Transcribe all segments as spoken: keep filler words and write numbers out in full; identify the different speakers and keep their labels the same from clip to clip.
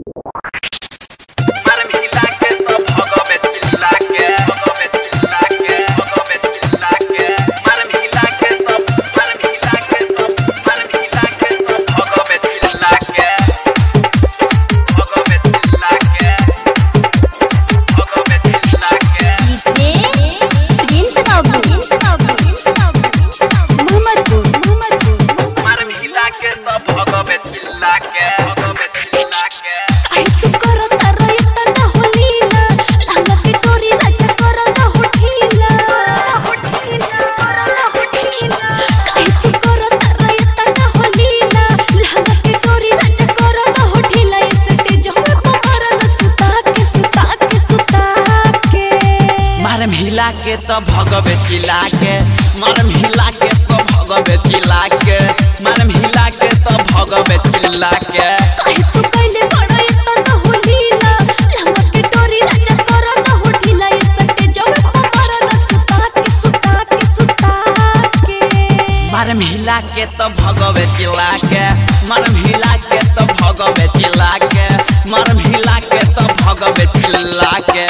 Speaker 1: हिला के तो भगवे चिल्ला के मारम हिला के तो भगवे चिल्ला के मारम हिला के तो भगवे चिल्ला के
Speaker 2: काहे तू कइले बड़ा इतना होलीला लंगा के डोरी राजा करा ना होठीला ये सटे जब हमारा ना सुता के सुता के सुता के
Speaker 1: मारम हिला के तो भगवे चिल्ला के मारम हिला के तो भगवे चिल्ला के मारम हिला के तो भगवे चिल्ला के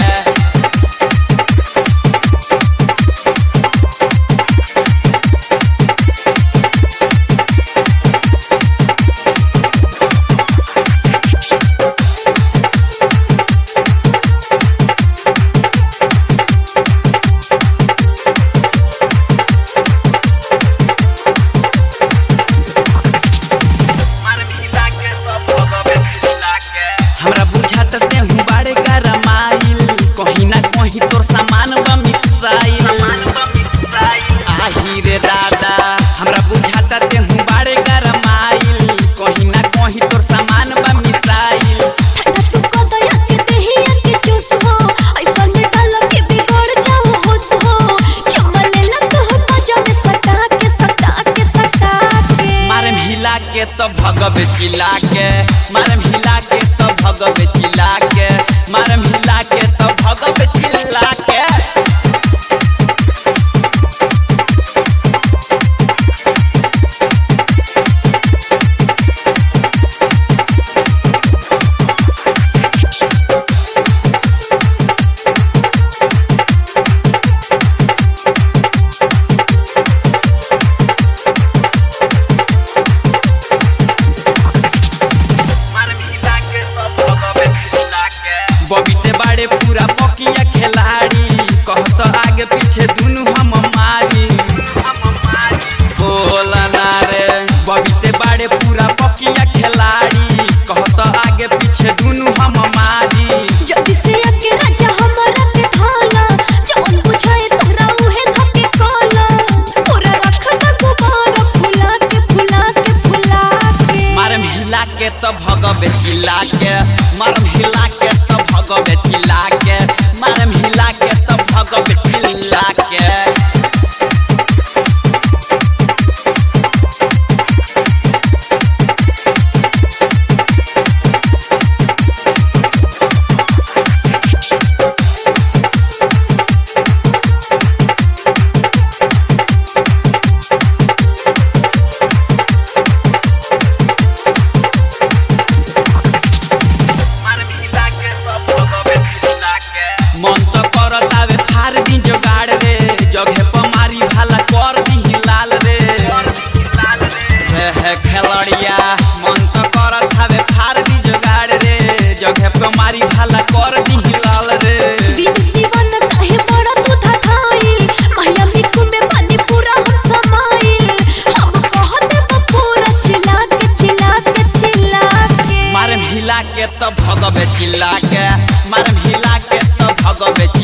Speaker 1: हमरा बुझात ते हूँ बाड़े का रमाइल कहीं ना कहीं तोर सामान बा मिसाइल आही रे दादा हमरा बुझात ते हूँ बाड़े का रमाइल कहीं ना कहीं तोर सामान बा मिसाइल
Speaker 2: ठंडा तू को दया के देहिया के चूस हो ऐसा में डाल के बिगड़ जाओ होश हो चमले लग हो मजा में सटा के सटा के सटा के
Speaker 1: मारम हिला के तो भगवे चिल्ला के मारम हिला के तो भगवे चिल्ला के मारम हिला के तो भगवे चिल्ला के बबीते बाड़े पूरा पकिया खिलाड़ी कहत आगे पीछे दुनु हम मारी बोला ना रे बबीते बाड़े पूरा पकिया खिलाड़ी कहत आगे पीछे दुनु हम मारी
Speaker 2: जल्दी से आके राजा हमारा के थाला जवन बुझाए तोरा उहे धके कोला पूरा रखता गुबारा फुला के फुला के फुला के
Speaker 1: मारम हिला के तो भगवे चिल्ला के मारम हिला के तो भगवे चिल्ला के मारम हिला के तो भगवे चिल्ला के मन तो करत आवे फार दी जोगाड़ रे जगह पर मारी भाला कर दी हिलाल रे है खेलड़िया मन तो करत आवे फार दी जोगाड़ रे जगह पर मारी भाला कर दी हिलाल रे
Speaker 2: दीदी दीवाना काहे बड़ा तू धखाई महिला मिकु में पानी पूरा हम समाई हम कहते वो पूरा चिल्ला के चिल्ला के चिल्ला के
Speaker 1: मारम हिला के तो भगवे चिल्ला के मारम हिला के तो भगवे